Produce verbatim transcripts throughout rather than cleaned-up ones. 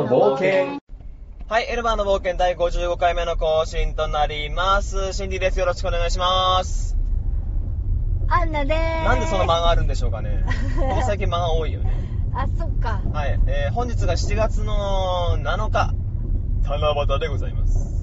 の冒険。 はい、エルマーの冒険第ごじゅうごかいめの更新となります。シンディです。よろしくお願いします。 アンナでーす。 なんでその間があるんでしょうかね。この最近間が多いよね。 あ、そっか。 はい、えー、本日がしちがつのなのか、七夕でございます。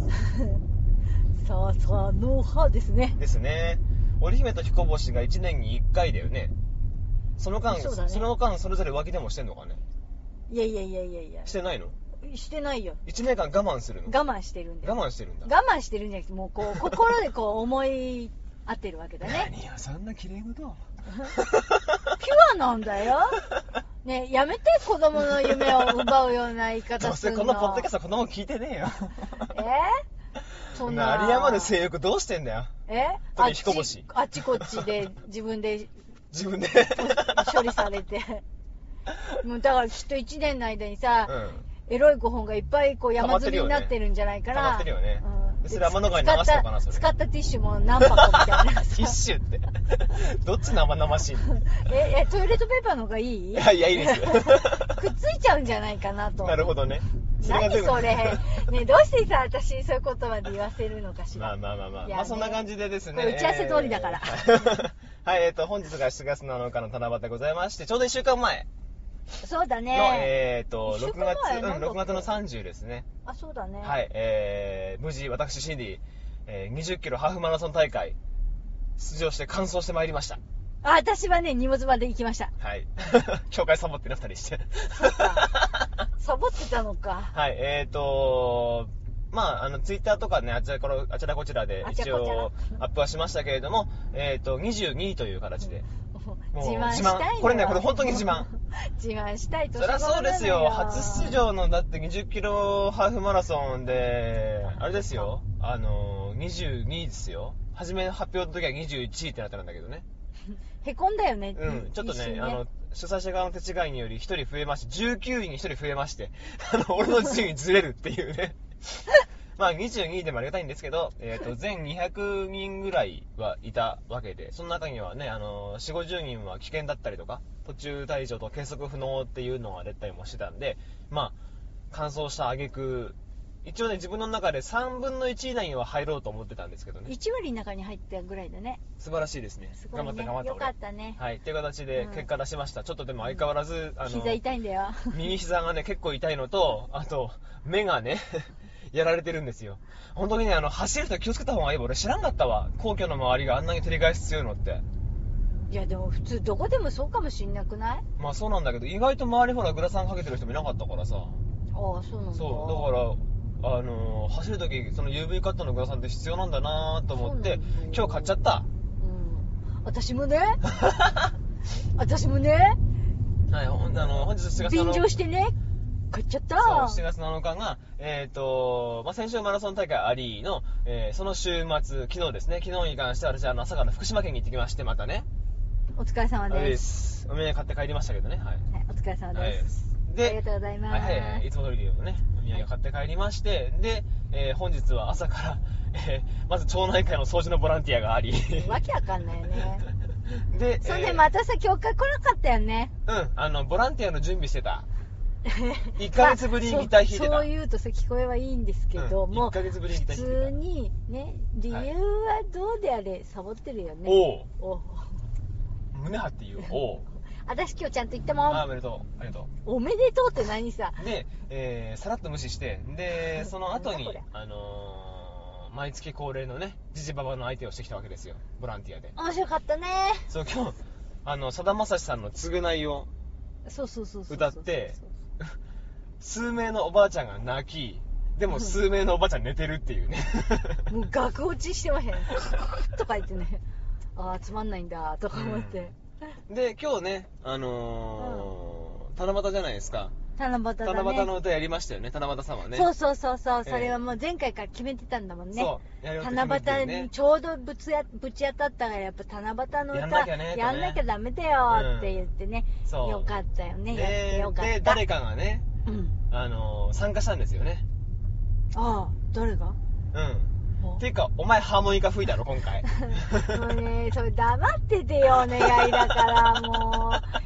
さあさあのはですね。 ですね。織姫と彦星がいちねんにいっかいだよね。その間、 そうだね、 その間それぞれ浮気でもしてんのかね。 いやいやいやいやいや。 してないの？ してないよ。 いちねんかん我慢するの？ 我慢してるんだよ。 我慢してるんだ。 我慢してるんじゃなくて、もうこう心でこう思い合ってるわけだね。 何よ、そんな綺麗事。 ピュアなんだよ。ね、やめて子供の夢を奪うような言い方するの。 どうせこのポッドキャストは子供聞いてねえよ。 えそんな。 有り余る性欲どうしてんだよ。 え特に彦星。 あっちこっちで自分で自分で処理されて。もうだからきっといちねんの間にさ、 うん、 エロいごほんがいっぱいこう山積みになってるんじゃないかな。 溜まってるよね。 うん、 それ天の川に流したのかな、それ。 使ったティッシュも何箱みたいな。 ティッシュって。どっち生々しいの？ え、え、トイレットペーパーの方がいい？ いや、いや、いいですよ。 くっついちゃうんじゃないかなと。 なるほどね。 何それ。ね、どうしてさ、私にそういうことまで言わせるのかしら。 まあまあまあまあ。 ね、 まあそんな感じでですね。 打ち合わせ通りだから。 えー、はい、えっと、本日がしちがつなのかの七夕でございまして、ちょうどいっしゅうかんまえ。 そうだね。 の、えーと、ろくがつ、うん、ろくがつのさんじゅうですね。 あ、そうだね。 はい、えー、無事、私、シンディ、えー、にじゅっキロハーフマラソン大会、出場して完走してまいりました。 あ、私はね、荷物まで行きました。 はい。紹介サボってね、二人して。 そっか。サボってたのか。 はい、えーと、まあ、あの、ツイッターとかね、あちらこら、あちらこちらで一応アップはしましたけれども、えーと、にじゅうにいという形で。 自慢したいんだよ。 これね、これ本当に自慢。 自慢したいと。 そりゃそうですよ。初出場のだってにじゅっキロハーフマラソンで、あれですよ。あの、にじゅうにいですよ。初めの発表の時はにじゅういちいってなったんだけどね。 へこんだよね。 うん、ちょっとね、ねあの、主催者側の手違いによりひとり増えまして、じゅうきゅういにひとり増えまして、あの、俺の順位ずれるっていうね。まあにじゅうにいでもありがたいんですけど、えっと、全にひゃくにんぐらいはいたわけで、その中にはね、あの、よんじゅう、ごじゅうにんは危険だったりとか、途中退場と計測不能っていうのが出たりもしてたんで、まあ、完走した挙句、一応ね、自分の中でさんぶんのいち以内には入ろうと思ってたんですけどね。 いちわりの中に入ったぐらいだね。 素晴らしいですね。 すごいね、 頑張った頑張った。 よかったね。 はい。という形で結果出しました。うん、ちょっとでも相変わらず、あの、 膝痛いんだよ。 右膝がね、結構痛いのと、あと、目がね、やられてるんですよ。本当にね、あの、走ると気をつけた方がいい。俺知らんかったわ。皇居の周りがあんなに照り返し強いのって。 いや、でも普通どこでもそうかもしんなくない？ まあそうなんだけど、意外と周りほらグラサンかけてる人もいなかったからさ。 ああ、そうなんだ。 そう、だから、あのー、走るとき、その ユーブイ カットのグラサンって必要なんだなと思って、今日買っちゃった。 うん。私もね。私もね。 はい、ほんあの、本日しちがつなのか。 便乗してね。買っちゃった。 そう、しちがつなのかが、えっ、ー、と、まあ、先週マラソン大会ありの、えー、その週末、昨日ですね、昨日に関して私はあの朝から福島県に行ってきまして、またね。 お疲れ様です。 お土産買って帰りましたけどね、はい。はい、 お疲れ様です。はい、で、ありがとうございます。 はいはい、いつも通りでね、お土産買って帰りまして、で、えー、本日は朝から、えー、まず町内会の掃除のボランティアがあり。 わけわかんないよね。 で、 そんでまたさ、教会来なかったよね。 うん、あの、ボランティアの準備してた。いっかげつぶりにギター弾いてた、 まあ、そう言うとさ聞こえはいいんですけども、うん、 いっかげつぶりにギター弾いてた。 普通にね、理由はどうであれサボってるよね。 おお胸張って言う。おう私今日ちゃんと言ったもん。 あ、おめでとう。ありがとう。おめでとうって何さ。 で、えー、さらっと無視して、で、その後に、あのー、毎月恒例のね、ジジババの相手をしてきたわけですよ。ボランティアで。 面白かったね。 そう、今日、あの、さだまさしさんの償いを歌って、数名のおばあちゃんが泣き、でも数名のおばあちゃん寝てるっていうね。 もう額落ちしてまへん。とか言ってね、ああ、つまんないんだ、とか思って。 うん、で、今日ね、あのー、七夕じゃないですか。 七夕だね。 七夕の歌やりましたよね、七夕さんはね。 そうそうそうそう、それはもう前回から決めてたんだもんね。 そう、やる七夕にちょうどぶつやぶち当たったから、やっぱ七夕の歌やんなきゃね、 やんなきゃダメだよって言ってね、うん、よかったよね、やってよかった。 で、誰かがね、 うん、 あのー、参加したんですよね。 ああ、誰が？ うん。っていうか、お前ハーモニカ吹いたろ、今回。 もうね、それ黙っててよ、お願いだから、もう。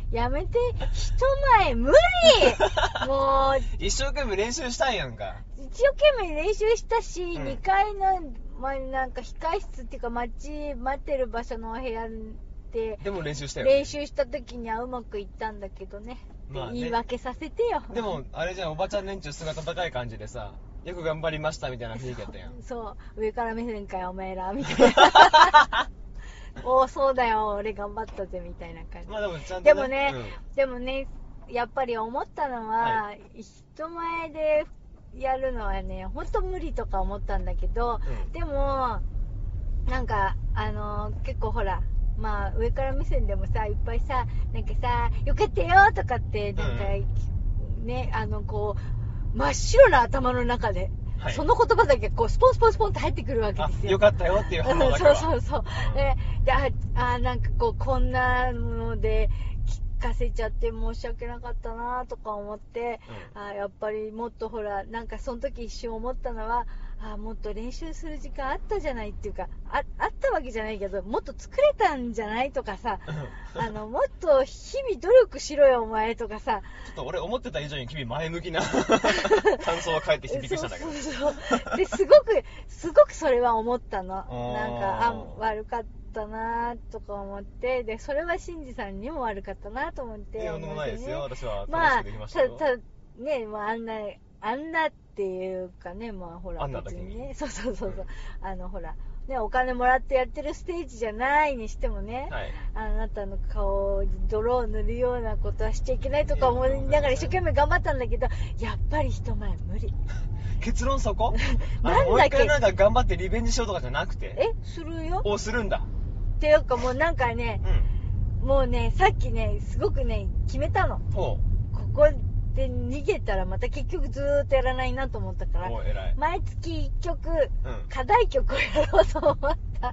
やめて、人前無理もう、 一生懸命練習したんやんか。 一生懸命練習したし、 うん、 にかいの、まあ、なんか控室っていうか待ち、待ってる場所のお部屋で、 でも練習したよ、ね。 練習した時にはうまくいったんだけどね。 まあね、 言い訳させてよ。 でも、あれじゃん、おばちゃん連中姿高い感じでさ、よく頑張りましたみたいな雰囲気やったやん。 そう、上から目線かよ、お前ら、みたいな。おー、そうだよ、俺頑張ったぜ、みたいな感じ。 まあでもちゃんと、ね、 でもね、 うん、 でもね、やっぱり思ったのは、はい、人前でやるのはね、ほんと無理とか思ったんだけど、うん、でも、なんか、あのー、結構ほら、まあ、上から目線でもさ、いっぱいさ、なんかさ、よかったよとかって、なんか、うん、ね、あの、こう、真っ白な頭の中で、はい、その言葉だけこうスポンスポンスポンって入ってくるわけですよ。 よかったよっていう反応だけは。 そうそうそう。うん、で、でああ、なんかこう、こんなので聞かせちゃって申し訳なかったなとか思って、うん、あやっぱりもっとほら、なんかその時一瞬思ったのは、あもっと練習する時間あったじゃないっていうか、あ、あったわけじゃないけど、もっと作れたんじゃないとかさ、あの、もっと日々努力しろよお前とかさ。 ちょっと俺思ってた以上に君前向きな感想が返ってきてびっくりしたんだけど。 そうそうそう。で、すごく、すごくそれは思ったの。なんか、あ、悪かったなとか思って、で、それはシンジさんにも悪かったなと思って。 いや、とんでもないですよ。私は楽しくできましたよ。 まあ、た、た、ね、まあ、あんな、あんなっていうかね、まあほら、 別にね、そうそうそうそう、あのほら、ね、お金もらってやってるステージじゃないにしてもね、はい、あなたの顔に泥を塗るようなことはしちゃいけないとか思いながら一生懸命頑張ったんだけど、やっぱり人前無理。 結論そこなんだっけ、もう一回なんか頑張ってリベンジしようとかじゃなくて、 え、するよ。 お、するんだ。 っていうかもうなんかね、うん、もうね、さっきね、すごくね、決めたの。ここで逃げたらまた結局ずーっとやらないなと思ったから、毎月いっきょく、うん、課題曲をやろうと思った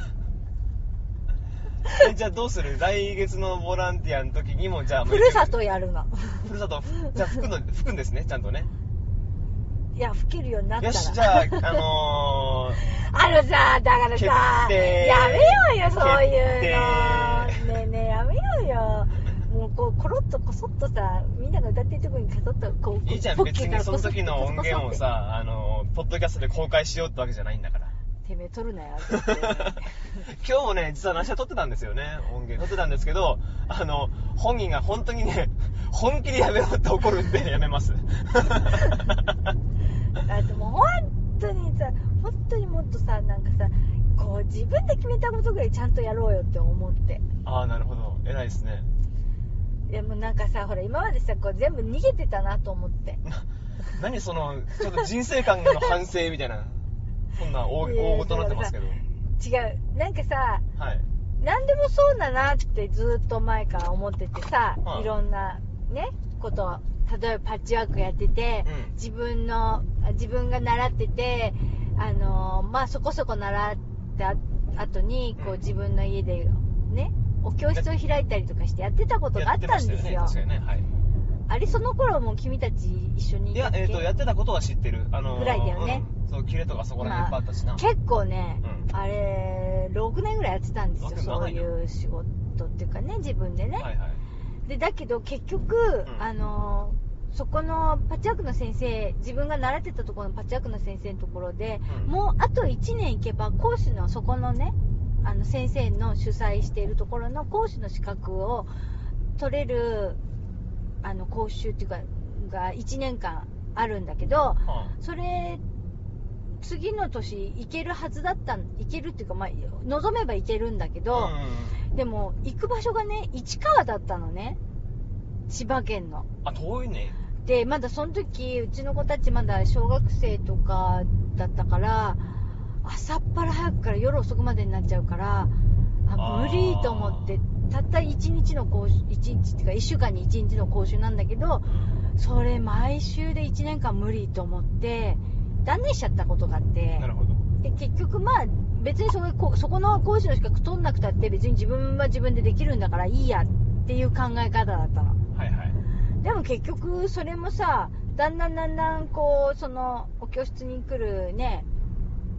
えじゃあどうする、来月のボランティアの時にもじゃあふるさとやるのふるさとじゃあ吹くの吹くんですね、ちゃんとね。 いや、吹けるようになったら。 よし、じゃあ、あのー、 あのさ、だからさ、やめようよ、そういうの。ねえねえ、やめようよ。もうこう、コロッとこそっとさ、みんなが歌ってるとこにかそっとこう、 いいじゃん、別にその時の音源をさ、あのー、ポッドキャストで公開しようってわけじゃないんだから。 てめえ撮るなよ。 今日もね、実は話は撮ってたんですよね、音源撮ってたんですけど、あの、本人が本当にね、本気でやめろって怒るんでやめます。 あともう本当にさ、本当にもっとさ、なんかさ、こう自分で決めたことぐらいちゃんとやろうよって思って。 ああ、なるほど、偉いですね。 でもなんかさ、ほら今までさ、こう全部逃げてたなと思って。 何その、ちょっと人生観の反省みたいな、そんな大大事になってますけど。 違う、なんかさ、 はい、 何でもそうだなってずっと前から思っててさ、はい、いろんなね、ことを。例えばパッチワークやってて、うん、自分の自分が習ってて、あのー、まあそこそこ習った後にこう自分の家でね、お教室を開いたりとかしてやってたことがあったんですよ。 やってましたよね、確かにね、はい。 あれその頃も君たち一緒にいたっけ？ いや、えっとやってたことは知ってる。あのー、 ぐらいだよね。 うん、そう、キレとかそこら辺いっぱいあったしな。 まあ、結構ね、うん、あれろくねんぐらいやってたんですよ。そういう仕事っていうかね、自分でね。はいはい。でだけど結局、うん、あのそこのパッチワークの先生、自分が習ってたところのパッチワークの先生のところで、うん、もうあといちねん行けば講師のそこのね、あの先生の主催しているところの講師の資格を取れるあの講習っていうかがいちねんかんあるんだけど、うん、それ次の年行けるはずだったん、行けるっていうか、まあ、望めば行けるんだけど、うん、でも行く場所がね市川だったのね、千葉県の。 あ、遠いね。 でまだその時うちの子たちまだ小学生とかだったから、朝っぱら早くから夜遅くまでになっちゃうから、あ無理と思って、たったいちにちの講習、いちにちっていうかいっしゅうかんにいちにちの講習なんだけど、それ毎週でいちねんかん無理と思って断念しちゃったことがあって。 なるほど。 で結局まあ別にそこ、そこの講師の資格取んなくたって別に自分は自分でできるんだからいいやっていう考え方だったの。 はいはい。 でも結局それもさ、だんだんだんだんこうそのお教室に来るね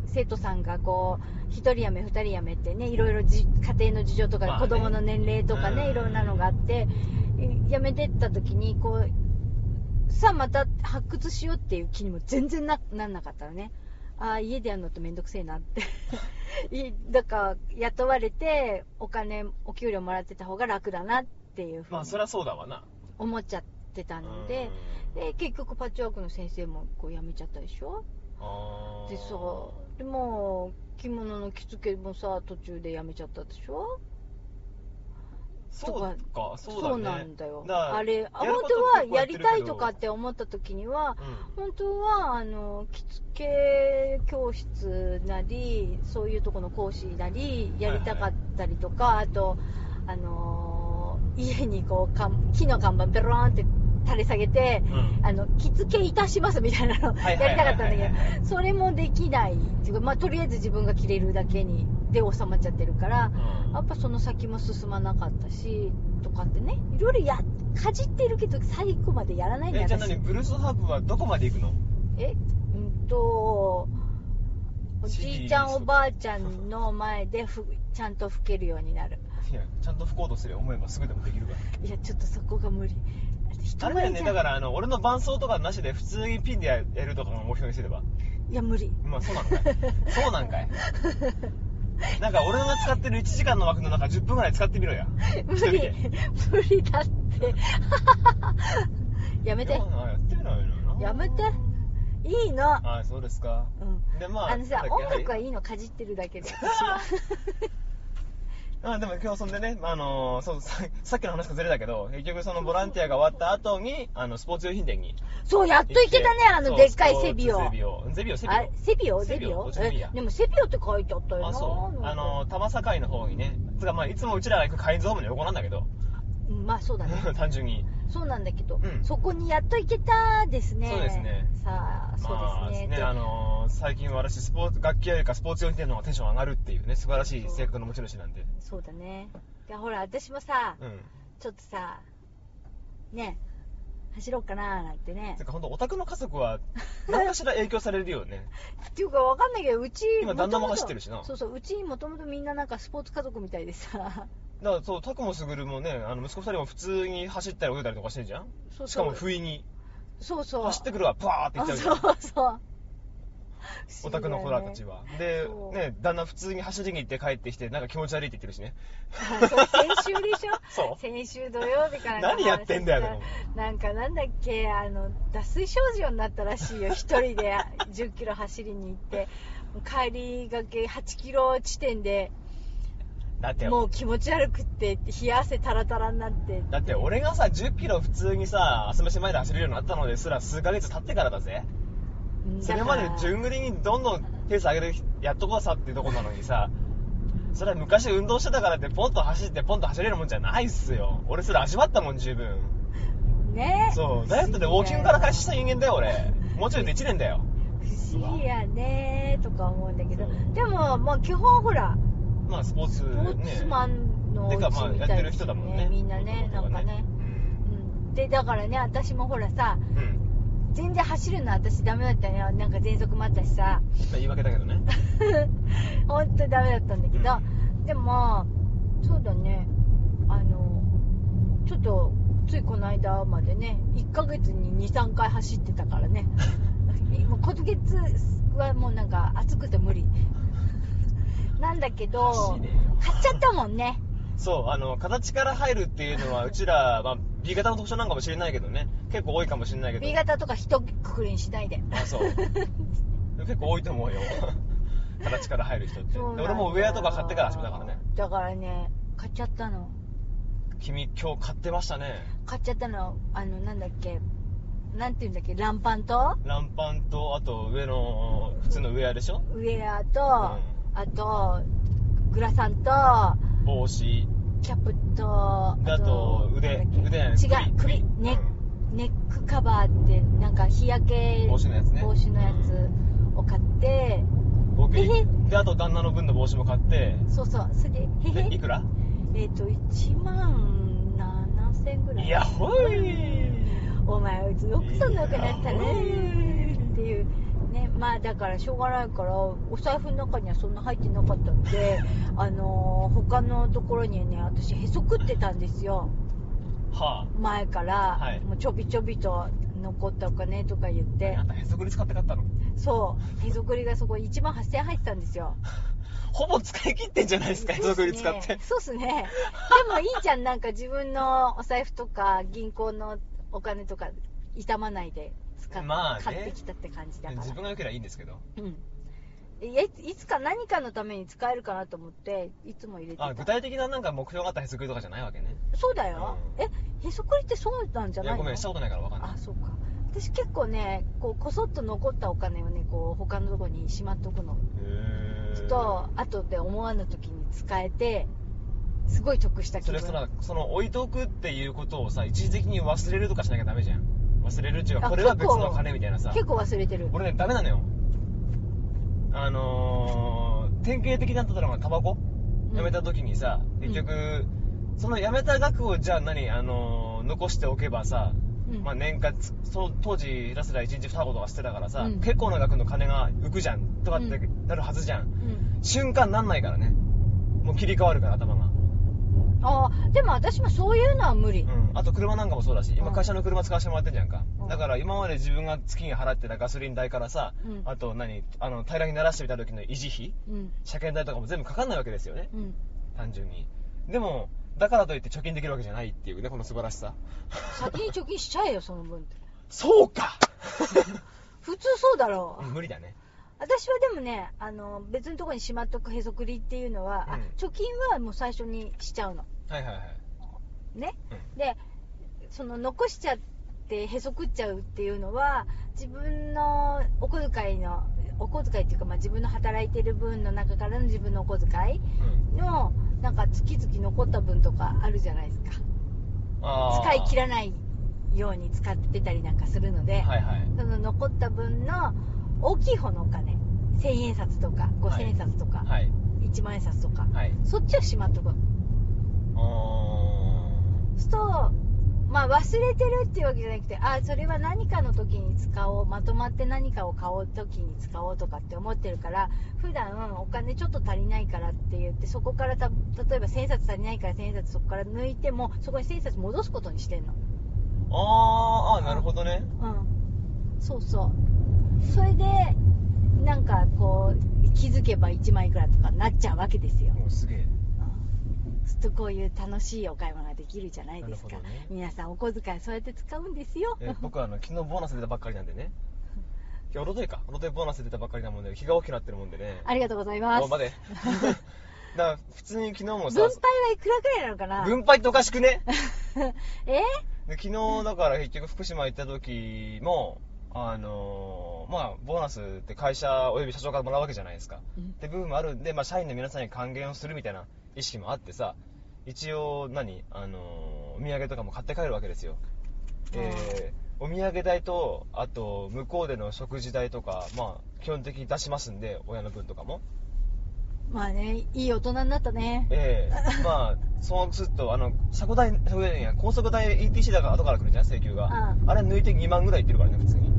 生徒さんがこうひとり辞めふたり辞めってね、いろいろじ家庭の事情とか、まあね、子供の年齢とかね、いろんなのがあって辞めてった時にこうさあまた発掘しようっていう気にも全然 な, なんなかったのね。ああ家でやるのってめんどくせえなってだから雇われてお金お給料もらってた方が楽だなっていうふうに、まあそりゃそうだわな、思っちゃってたので、で結局パッチワークの先生もこう辞めちゃったでしょ。あでさでも着物の着付けもさ途中で辞めちゃったでしょ。そうか、そうだね。そうなんだよ。あれ、本当はやりたいとかって思った時には、うん、本当はあの着付け教室なりそういうとこの講師なりやりたかったりとか、はいはい、あとあの家にこうか木の看板ペローンって垂れ下げて、うん、あの着付けいたしますみたいなのやりたかったんだけど、それもできないっていうか、まあ、とりあえず自分が着れるだけにで収まっちゃってるから、うん、やっぱその先も進まなかったしとかってね、いろいろやかじってるけど最後までやらないんだよ。えじゃあ何ブルースハープはどこまで行くの？えうんとおじいちゃんおばあちゃんの前でふちゃんと吹けるようになる。いやちゃんと吹こうとすれば思えばすぐでもできるから。いやちょっとそこが無理。あれだよね、だからあの俺の伴奏とかなしで普通にピンでやるとかも目標にすれば。いや無理。まあそうなんかいそうなんかいなんか俺の使ってるいちじかんの枠の中じゅっぷんぐらい使ってみろや。無理無理だってやめて。やってみないのな。やめていいの。あそうですか、うん、でまああのさ音楽はいいのかじってるだけで私はあでも今日そんでね、あのー、そう さ, さっきの話がずれたけど結局そのボランティアが終わった後にあのスポーツ用品店にそうやっと行けたね、あのでっかいセビオセビオセビオセビオセビオセビオえでもセビオって書いてあったよな。あそうあの多摩境の方にねつかまあいつもうちらが行くカインズホームの横なんだけど、まあそうだね単純にそうなんだけど、うん、そこにやっと行けたですね。そうですね。さあ、そうですね。まあ、ねあのー、最近私スポーツ楽器よりかスポーツ用品店の方がテンション上がるっていうね素晴らしい性格の持ち主なんで。そうだね。いやほら私もさ、うん、ちょっとさね走ろうかなーなんてね。てか本当オタクの家族は何かしら影響されるよね。っていうかわかんないけどうち今旦那も走ってるしな。そうそううちもともとみんななんかスポーツ家族みたいでさ。だからそうタクもスグルもねあの息子ふたりも普通に走ったり泳いだりとかしてんじゃん。そうそうしかも不意にそうそう走ってくるわパーっていっちゃうじゃん。そうそうオタクの子らたちはでね旦那普通に走りに行って帰ってきてなんか気持ち悪いって言ってるしね。そう先週でしょ。そう先週土曜日から何やってんだよでもなんかなんだっけあの脱水症状になったらしいよ一人でじゅっキロ走りに行って帰りがけはちキロ地点でだってもう気持ち悪くって冷や汗タラタラになってだって俺がさじゅっキロ普通にさ朝飯前で走れるようになったのですら数ヶ月経ってからだぜ。それまで順繰りにどんどんペース上げるやっとこうさっていうとこなのにさそれは昔運動してたからってポンと走ってポンと走れるもんじゃないっすよ。俺それ味わったもん十分ね。そうダイエットでウォーキングから開始した人間だよ俺。もうちょいでいちねんだよ。不思議やねとか思うんだけどでもまあ基本ほらまあスポーツねスポーツマンのうちみたいですね、まあ、やってる人だもんねみんなねなんかね、うん、でだからね私もほらさ、うん、全然走るの私ダメだったよ。なんか喘息もあったしさ言い訳だけどね本当にダメだったんだけど、うん、でもそうだねあのちょっとついこの間までねいっかげつに にさんかい走ってたからねもう今月はもうなんか暑くて無理なんだけど買っちゃったもんね。そうあの形から入るっていうのはうちら、まあ、B 型の特徴なんかもしれないけどね結構多いかもしれないけど B 型とか一括りにしないで。あそう結構多いと思うよ形から入る人って。俺もウェアとか買ってから始めたからね。だからね買っちゃったの。君今日買ってましたね。買っちゃったのあのなんだっけなんていうんだっけランパンとランパンとあと上の普通のウェアでしょ。ウェアと、うんあとグラサンと帽子キャップとあと腕腕違う首ネック、うん、ネックカバーってなんか日焼け帽子のやつね帽子のやつを買って僕へへであと旦那の分の帽子も買ってそうそうそれでへへいくらえっ、ー、といちまんななせんぐらい。いやほいお前うち奥さんのお金だったねっていうね、まあだからしょうがないから、お財布の中にはそんな入ってなかったので、あのー、他のところにね、私へそくってたんですよ。はあ、前から、はい、もうちょびちょびと残ったお金とか言って。 あんたへそくり使って買ったの？ そう、へそくりがそこいちまんはっせんえん入ってたんですよ。 ほぼ使い切ってんじゃないですか、へそくり使って。 そうっすね。でもいいじゃん、なんか自分のお財布とか銀行のお金とか傷まないで使って、まあね、買ってきたって感じだから。 自分が良ければいいんですけど。うん。 い, いつか何かのために使えるかなと思っていつも入れてた。 あ、具体的ななんか目標があったへそくりとかじゃないわけね。 そうだよ、うん、えへそくりってそうなんじゃないの？いやごめん、したことないから分かんない。 あ、そうか。私結構ね、こうこそっと残ったお金をね、こう他のとこにしまっとくの。へー。と後で思わぬ時に使えてすごい得した気分。 それそのその置いとくっていうことをさ、一時的に忘れるとかしなきゃダメじゃん。忘れるっていうか、これは別の金みたいなさ。 結構忘れてる。 俺ね、ダメなのよ。あのー、典型的だったのがタバコやめた時にさ、うん、結局、うん、そのやめた額をじゃあ何、あのー、残しておけばさ、うん、まあ年間、当時らすらいちにちに箱とかしてたからさ、うん、結構な額の金が浮くじゃんとかってなるはずじゃん、うん、瞬間なんないからね。もう切り替わるから頭が。 ああ、でも私もそういうのは無理、うん、 あと車なんかもそうだし、今会社の車使わせてもらってんじゃんか、うん、だから今まで自分が月に払ってたガソリン代からさ、うん、あと何あの平らにならしてみた時の維持費、うん、車検代とかも全部かかんないわけですよね、うん、単純に。でもだからといって貯金できるわけじゃないっていうね、この素晴らしさ。 先に貯金しちゃえよその分って。 そうか普通そうだろう。 無理だね。 私はでもね、あの別のところにしまっとくへそくりっていうのは、うん、あ、貯金はもう最初にしちゃうの。 はいはいはい。 ね、うん、でその残しちゃってへそくっちゃうっていうのは自分のお小遣いのお小遣いっていうか、まあ、自分の働いてる分の中からの自分のお小遣いの、うん、なんか月々残った分とかあるじゃないですか。あ、使い切らないように使ってたりなんかするので、はいはい、その残った分の大きい方のお金、せんえん札とかごせんえん札とか、はい、いちまんえん札とか、はい、そっちをしまっとく。そうと、まあ、忘れてるっていうわけじゃなくて、あ、それは何かの時に使おう、まとまって何かを買おう時に使おうとかって思ってるから、普段お金ちょっと足りないからって言って、そこからた例えばせんさつ足りないからせんさつそこから抜いてもそこにせんさつ戻すことにしてんの。 あーあ、なるほどね。 うん、そうそう。それでなんかこう気づけばいちまんいくらとかなっちゃうわけですよ。 もうすげえ。 とこういう楽しいお買い物ができるじゃないですか、ね、皆さんお小遣いそうやって使うんですよ。 え僕はあの昨日ボーナス出たばっかりなんでね。今日おとといかおとといボーナス出たばっかりなもんで気が大きくなってるもんでね。 ありがとうございます。 までだから普通に昨日もさ、 分配はいくらくらいなのかな。 分配っておかしくねえで昨日だから結局福島行った時もあのー、まあボーナスって会社および社長からもらうわけじゃないですか、うん、って部分もあるんで、まあ、社員の皆さんに還元をするみたいな意識もあってさ、一応何あのー、お土産とかも買って帰るわけですよ。えー、お土産代とあと向こうでの食事代とか、まあ基本的に出しますんで、親の分とかも。 まあね、いい大人になったね。 ええー、まあそうするとあの車庫代、車庫代や高速代 イーティーシー だから後から来るじゃん請求が。ああ、あれ抜いてにまんぐらいいってるからね普通に。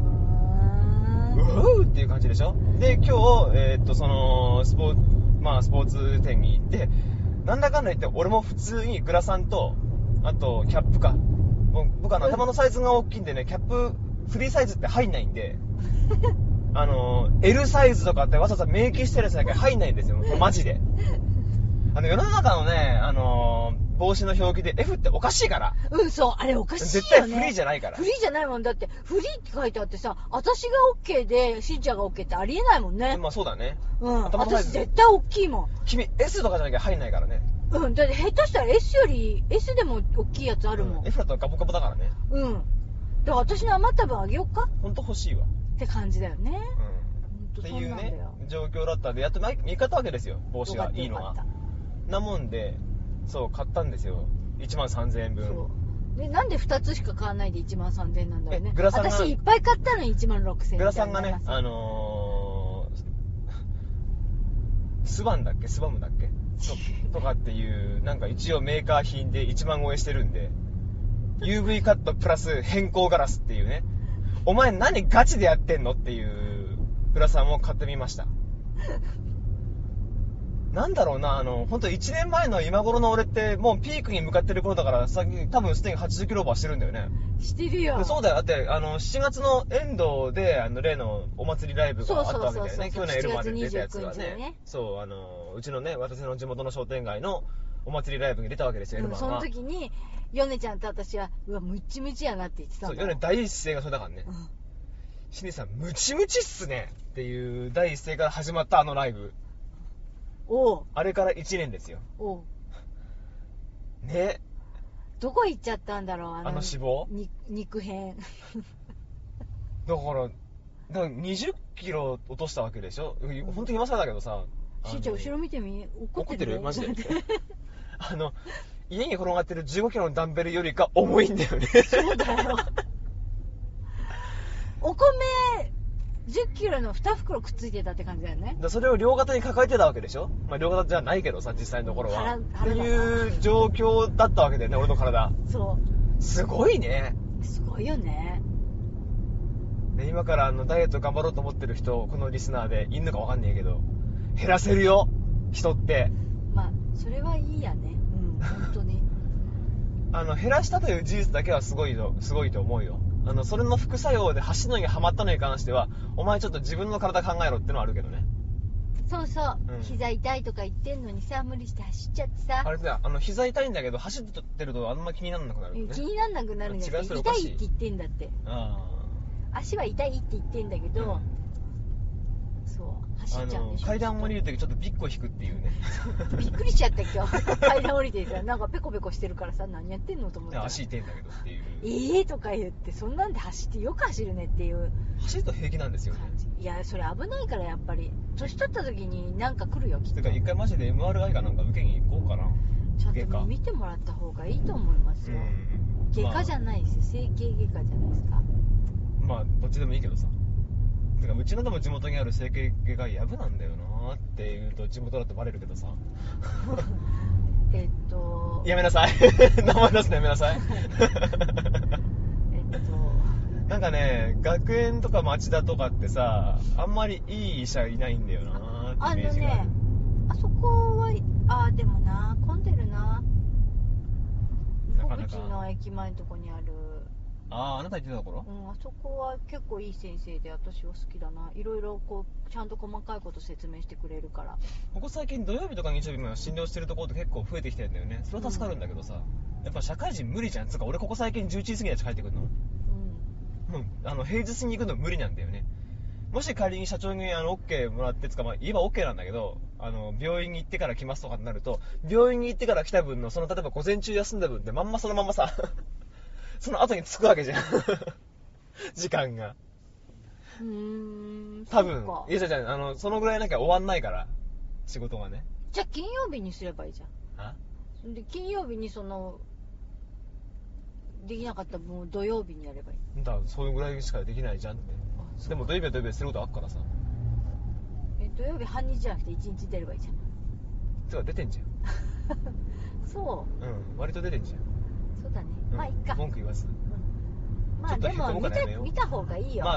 うーっていう感じでしょ。で今日えー、っとそのスポーツまあスポーツ店に行って。なんだかんだ言って俺も普通にグラサンとあとキャップか、もう僕あの頭のサイズが大きいんでね、キャップフリーサイズって入んないんであの L サイズとかってわざわざ明記してるやつだけ入んないんですよマジで。あの世の中のね、あのー、帽子の表記で F っておかしいから。 うん、そう、あれおかしいよね。 絶対フリーじゃないから。 フリーじゃないもんだって、フリーって書いてあってさ、私が OK でしんちゃんが OK ってありえないもんね。 まあそうだね。 うん、私絶対大きいもん。 君 S とかじゃなきゃ入んないからね。 うん、だって下手したら S より S でも大きいやつあるもん、 うん、F だとガボガボだからね。 うん。だから私の余った分あげよっか。 ほんと欲しいわって感じだよね。 うん。っていうね状況だったんで、やっと見方わけですよ、帽子がいいのが。なもんで、そう買ったんですよ、いちまんさんぜんえんぶん。 そうで、なんでふたつしか買わないでいちまんさんぜんえんなんだよね。グラサンが私いっぱい買ったのにいちまんろくせんえん。 グラサンがね、あのー、スバンだっけスバムだっけとかっていうなんか一応メーカー品でいちまん超えしてるんで、 ユーブイ カットプラス変更ガラスっていうね、お前何ガチでやってんのっていうフラサンも買ってみました。なんだろうな、あの、本当いちねんまえの今頃の俺って、もうピークに向かってる頃だから、さ多分すでにはちじゅっキロオーバーしてるんだよね。 してるよ。 そうだよ。だって、あの、しちがつのエンドで、あの、例のお祭りライブがあったわけだよね。去年エルマで出たやつがね。ねそう、あの、うちのね、私の地元の商店街のお祭りライブに出たわけですよ、エルマが。 その時に、ヨネちゃんと私は、うわ、ムチムチやなって言ってたんだ。 そう、ヨネ第一声がそれだからね。うん、シニさん、ムチムチっすねっていう第一声から始まったあのライブ。 おう。 あれからいちねんですよ。 おう。 ね。 どこ行っちゃったんだろう、あの、 あの脂肪に肉片。 だから、だからにじゅっキロ落としたわけでしょ。うん、本当に今更だけどさ。 しーちゃん、後ろ見てみ。怒ってる？ 怒ってる？マジで。あの、家に転がってるじゅうごキロのダンベルよりか重いんだよね。 そうだよ。お米じゅっキロのに袋くっついてたって感じだよね。 だそれを両肩に抱えてたわけでしょ。まあ両肩じゃないけどさ、実際のところは。っていう状況だったわけだよね、俺の体。 そう。 すごいね。 すごいよね。 で今からあのダイエット頑張ろうと思ってる人、このリスナーでいんのかわかんねえけど、減らせるよ、人って。 まあ、それはいいやね。うん、本当に。 あの、減らしたという事実だけはすごいよ、すごいと思うよ。あの、それの副作用で走るのにハマったのに関しては、お前ちょっと自分の体考えろってのはあるけどね。 そうそう、うん、膝痛いとか言ってんのにさ、無理して走っちゃってさ。 あれだ、あの、膝痛いんだけど、走ってるとあんま気にならなくなるよね。 気にならなくなるんじゃなくて、痛いって言ってんだって。あ足は痛いって言ってんだけど、うん、そう、走っちゃうんでしょ。 階段降りるときちょっとビッコ引くっていうね。 びっくりしちゃった今日。階段降りてさ、なんかペコペコしてるからさ、何やってんのと思って。 足痛いんだけどっていう。 ええーとか言って、そんなんで走ってよく走るねっていう。 走ると平気なんですよね。 いや、それ危ないからやっぱり。年取った時になんか来るよ、きっと。 てか一回マジで エムアールアイ かなんか受けに行こうかな。 ちゃんと見てもらった方がいいと思いますよ。外科じゃないですよ、整形外科じゃないですか。 まあ、どっちでもいいけどさ。てか、うちのでも地元にある整形外科やぶなんだよなーって言うと地元だとバレるけどさ。 えっと。 やめなさい。名前出すのやめなさい。 えっと。 なんかね、学園とか町田とかってさ、あんまりいい医者いないんだよなーってイメージがある。 あのね、あそこは、あ、でもな、混んでるな。小口の駅前のとこにある。 ああ、あなた言ってたところ？ うん、あそこは結構いい先生で私は好きだな。いろいろこうちゃんと細かいこと説明してくれるから。 ここ最近土曜日とか日曜日も診療してるところって結構増えてきてるんだよね。それは助かるんだけどさ、うん、やっぱ社会人無理じゃん。つうか俺ここ最近じゅういちじ過ぎに帰ってくるの。うん。もうあの平日に行くの無理なんだよね。もし仮に社長にあの OK もらってつか、まあ言えば OK なんだけど、あの病院に行ってから来ますとかになると、病院に行ってから来た分のその例えば午前中休んだ分ってまんまそのままさ。その後に着くわけじゃん。時間が。 うーん。 多分。いや、じゃじゃあの、そのぐらいなきゃ終わんないから。仕事がね。 じゃあ金曜日にすればいいじゃん。 あ？ で、金曜日にその、できなかった分を土曜日にやればいい。 だから、そういうぐらいしかできないじゃんって。でも土曜日は土曜日ですることあっからさ。 え、土曜日半日じゃなくて一日出ればいいじゃん。 つか出てんじゃん。 そう。 うん、割と出てんじゃん。 そうだね、うん、まあいいか。 文句言わず、 うん、まあでも見た、見た方がいいよ。 まあうん、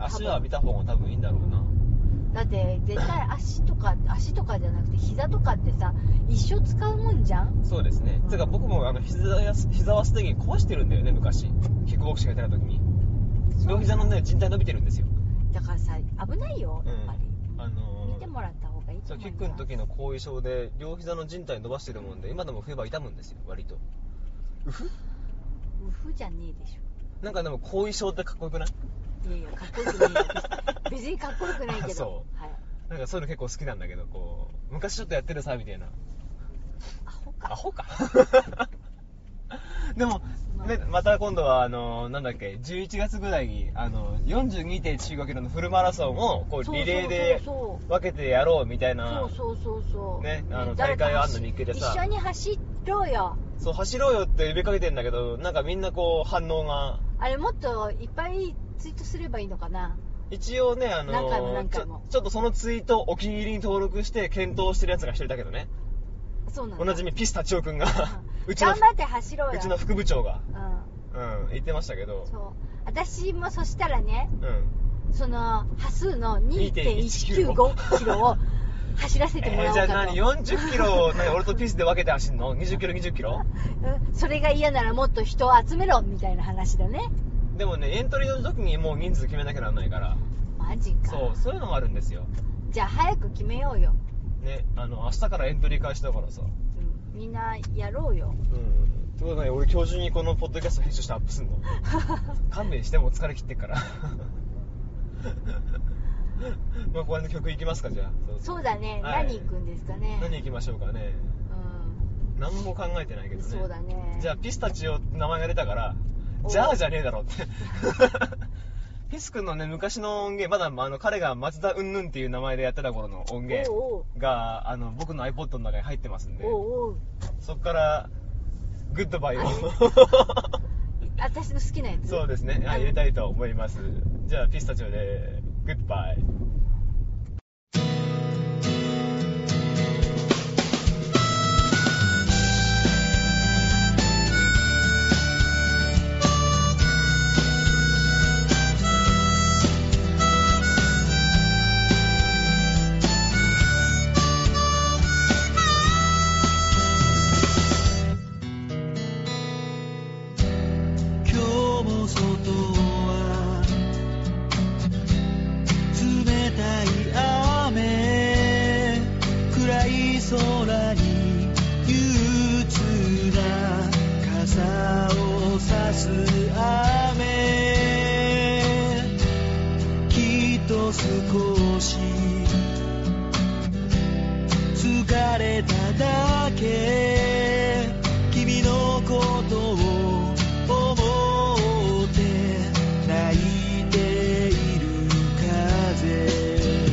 足は見た方が多分いいんだろうな。 だって絶対足とか足とかじゃなくて膝とかってさ一生使うもんじゃん。 そうですね、うん、てか僕もあの 膝, や膝はすでに壊してるんだよね昔。キックボクシングやってた時に両膝のね靭帯伸びてるんですよ。 だからさ危ないよ、やっぱり、 うん、あのー、 見てもらった方がいいと思います。 キックの時の後遺症で両膝の靭帯伸ばしてるもんで今でも冬場痛むんですよ割と。うふうふじゃねえでしょ。 なんかでも後遺症ってかっこよくない？ いやいやかっこよくない別にかっこよくないけどそう、はい、なんかそういうの結構好きなんだけど、こう昔ちょっとやってるさみたいな。 アホかアホかでも、ね、また今度はあのなんだっけじゅういちがつぐらいにあの よんじゅうにてんいちごキロのフルマラソンをこうリレーで分けてやろうみたいな、 そうそうそうそうね、あの大会があるの日経でさ、 一緒に走ろうよ。 そう走ろうよって呼びかけてんだけど、なんかみんなこう反応があれもっといっぱいツイートすればいいのかな。 一応ね、あのー、 何回も何回もちょ、ちょっとそのツイートお気に入りに登録して検討してるやつが一人だけどね。 そうなんだ。 おなじみピスタチオくんがうちの頑張って走ろうよ。 うちの副部長が、 うん、 うん、言ってましたけど。 そう。私もそしたらね、 うん、 その波数の にてんいちきゅうご キロを走らせてもらおうかと、 えー、じゃあ何よんじゅっキロを俺とピースで分けて走るの？にじゅっキロにじゅっキロそれが嫌ならもっと人を集めろみたいな話だね。 でもね、エントリーの時にもう人数決めなきゃならないから。 マジか。 そう、そういうのもあるんですよ。 じゃあ早く決めようよ。 ね、あの明日からエントリー開始だからさ、 うん、みんなやろうよ。 うん。ってことはね、俺今日中にこのポッドキャスト編集してアップすんの勘弁してもう疲れ切ってっからまあこれの曲いきますか。じゃあそうそうだね、はい、何行くんですかね。 何行きましょうかね。うん、何も考えてないけどね。 そうだね。 じゃあピスタチオ名前が出たからじゃあじゃねえだろってピス君のね、昔の音源、まだあの彼が松田うんぬんっていう名前でやってた頃の音源があの僕の iPod の中に入ってますんで、おうおう、そっからグッドバイを私の好きなやつ。 そうですね、入れたいと思います。じゃあピスタチオでグッドバイ。 空に憂鬱な傘を差す雨、きっと少し疲れただけ、君のことを思って泣いている風、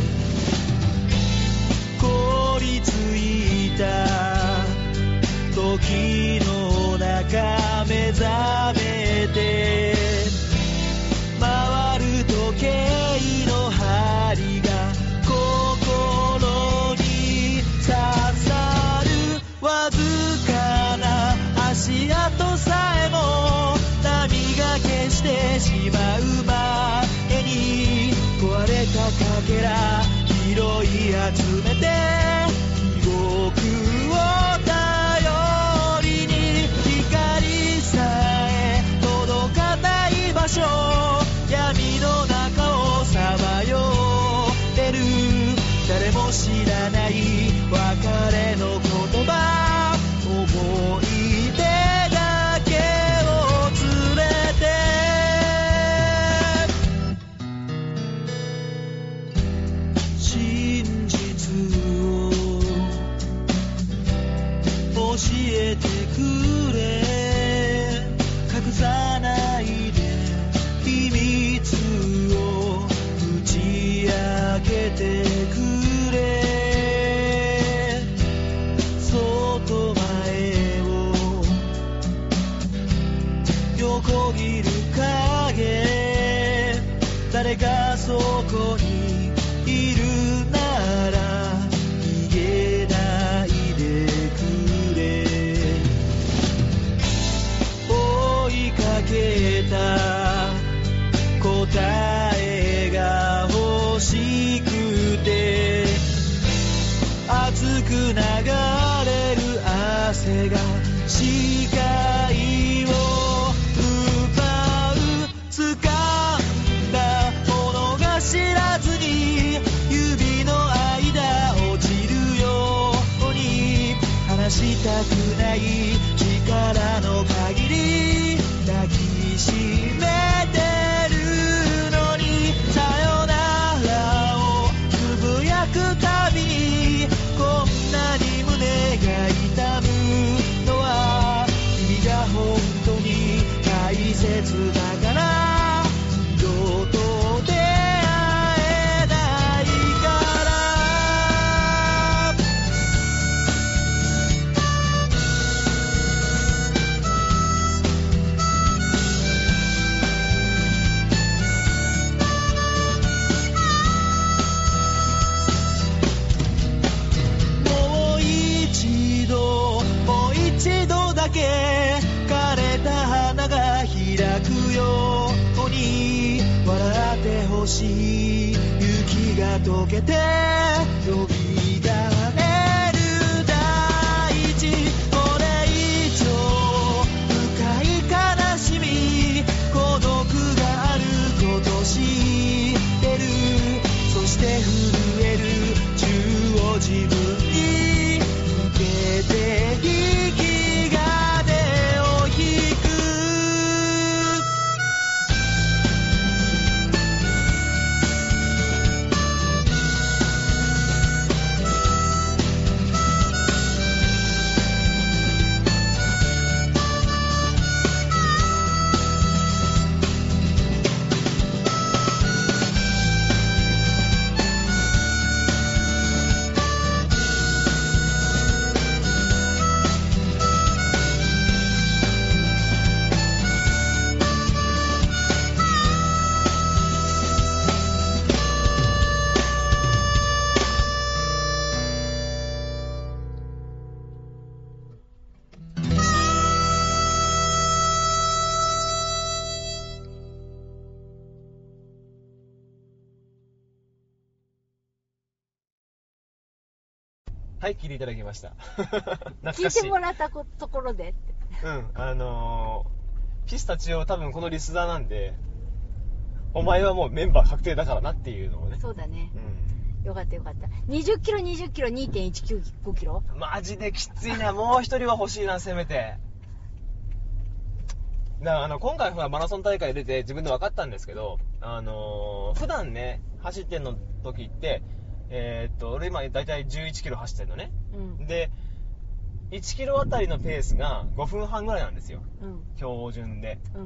時の中目覚めて、回る時計の針が心に刺さる、わずかな足跡さえも波が消してしまう前に、壊れたかけら拾い集めて地獄を闇の中をさまよってる、誰も知らない別れの言葉、思い出だけを連れて、真実を教えてくれ、隠さないで秘密を打ち明けてくれ、外前を横切る影、誰がそこにいるなら逃げないでくれ、追いかけた答えが欲しくて、熱く流れる汗が視界を奪う、掴んだものが知らずに指の間落ちるように、離したくない力の限り抱きしめてたびに、こんなに胸が痛むのは君が本当に大切だから、二度と出会えないから。一度だけ枯れた花が開くように、笑ってほし雪が溶けて飛び出れる大地、これ以上深い悲しみ孤独があること知ってる。そして震える中を自分に向けて息が手を引く。 はい、聞いていただきました。懐かしい。 聞いてもらったところでって。 うん、あのー、ピスタチオ多分このリスナーなんで、お前はもうメンバー確定だからなっていうのをね。 そうだね。 うん。 よかったよかった。にじゅっキロ、にじゅっキロ、にてんいちきゅうごキロ。 マジできついな。もう一人は欲しいな、せめて。だからあの今回はマラソン大会出て自分で分かったんですけど、あのー、普段ね走ってんの時ってえー、っと俺今だいたいじゅういちキロ走ってんのね、うん、でいちキロあたりのペースがごふんはんぐらいなんですよ、うん、標準で、うん、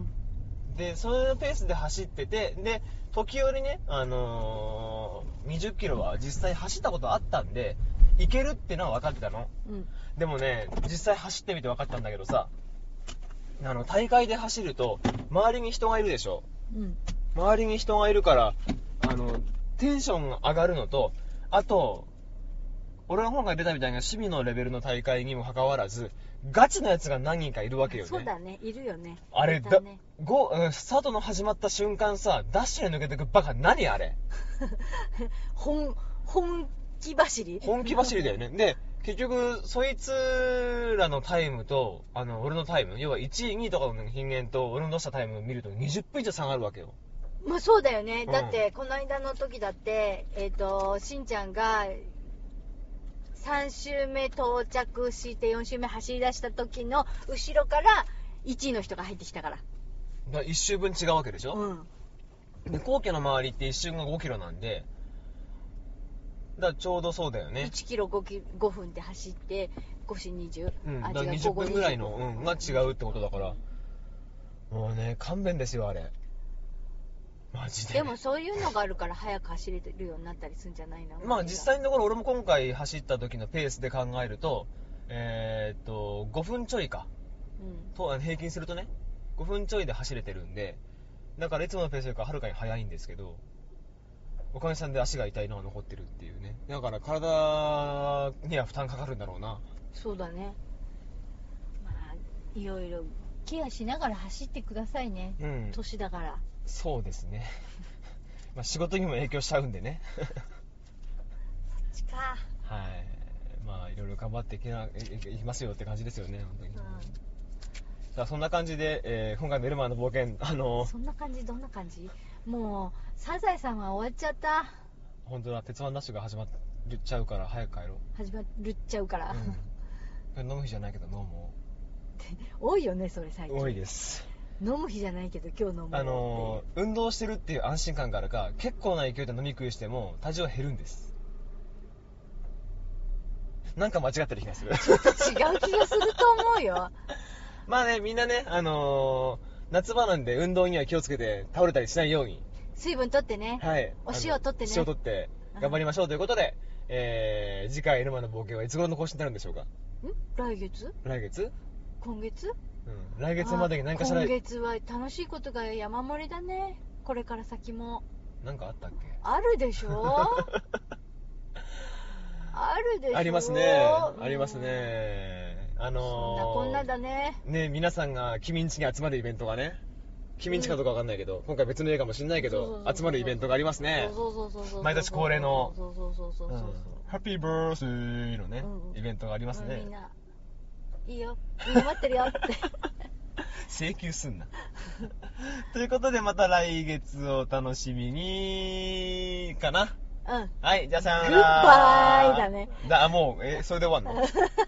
でそのペースで走ってて、で時折ね、あのー、にじゅっキロは実際走ったことあったんでいけるってのは分かってたの、うん、でもね実際走ってみて分かったんだけどさ、あの大会で走ると周りに人がいるでしょ、うん、周りに人がいるからあのテンションが上がるのと、あと俺が今回出たみたいな趣味のレベルの大会にもかかわらずガチなやつが何人かいるわけよね。 そうだね、いるよね。 あれだ、ね、ゴスタートの始まった瞬間さダッシュで抜けてくバカ何あれ本本気走り本気走りだよね。で結局そいつらのタイムとあの俺のタイム、要はいちいにいとかの人間と俺の出したタイムを見るとにじゅっぷん以上差があるわけよ。 まあそうだよね、うん、だってこの間の時だってえっ、ー、としんちゃんがさん周目到着してよん周目走り出した時の後ろからいちいの人が入ってきたから、だからいっ周分違うわけでしょ、うん、で皇居の周りっていっ周がごキロなんで、だからちょうどそうだよね。いちキロ 5, キごふんで走ってごしにじゅう、うん、あだからにじゅっぷんぐらいの、うん、が違うってことだから、もうね勘弁ですよあれマジで。でもそういうのがあるから早く走れるようになったりするんじゃないの。まあ実際のところ俺も今回走った時のペースで考えるとえー、っとごふんちょいか、うん、と平均するとねごふんちょいで走れてるんで、だからいつものペースよりかはるかに速いんですけど、おかげさんで足が痛いのが残ってるっていうね。だから体には負担かかるんだろうな。そうだね。まあいろいろケアしながら走ってくださいね、うん、年だから。そうですねまあ仕事にも影響しちゃうんでねそっちか。はい、まあいろいろ頑張っていきな、いきますよって感じですよね本当に、うん、じゃあそんな感じで、えー、今回のエルマーの冒険、あのー、そんな感じどんな感じ。もうサザエさんは終わっちゃった。本当だ、鉄腕ダッシュが始まっちゃうから早く帰ろう。始まっちゃうから、うん、飲む日じゃないけど飲もう多いよねそれ最近。多いです。飲む日じゃないけど今日飲む。あのー、運動してるっていう安心感があるか結構な勢いで飲み食いしても体重は減るんです。なんか間違ってる気がするちょっと違う気がすると思うよまあねみんなね、あのー、夏場なんで運動には気をつけて倒れたりしないように水分とってね、はい、お塩とってね、塩とって頑張りましょうということで、えー、次回エルマの冒険はいつ頃の更新になるんでしょうか。ん来月来月今月、うん、来月までに何かしら。今月は楽しいことが山盛りだね。これから先もなんかあったっけ。あるでしょあるでしょ。ありますね、うん、ありますね。あのー、そんなこんなだね。ね、皆さんが君ん家に集まるイベントがね君んちかどうかわかんないけど、うん、今回別の映画かもしんないけど、集まるイベントがありますね。毎年恒例の、ハッピーバースデーのね、うん、イベントがありますね。みんな、 いいよ、みんな待ってるよって。 請求すんな。ということで、また来月を楽しみに、かな。 うん。 はい、じゃあさよなら。 グッバイだね。 だ、もう、え、それで終わんの？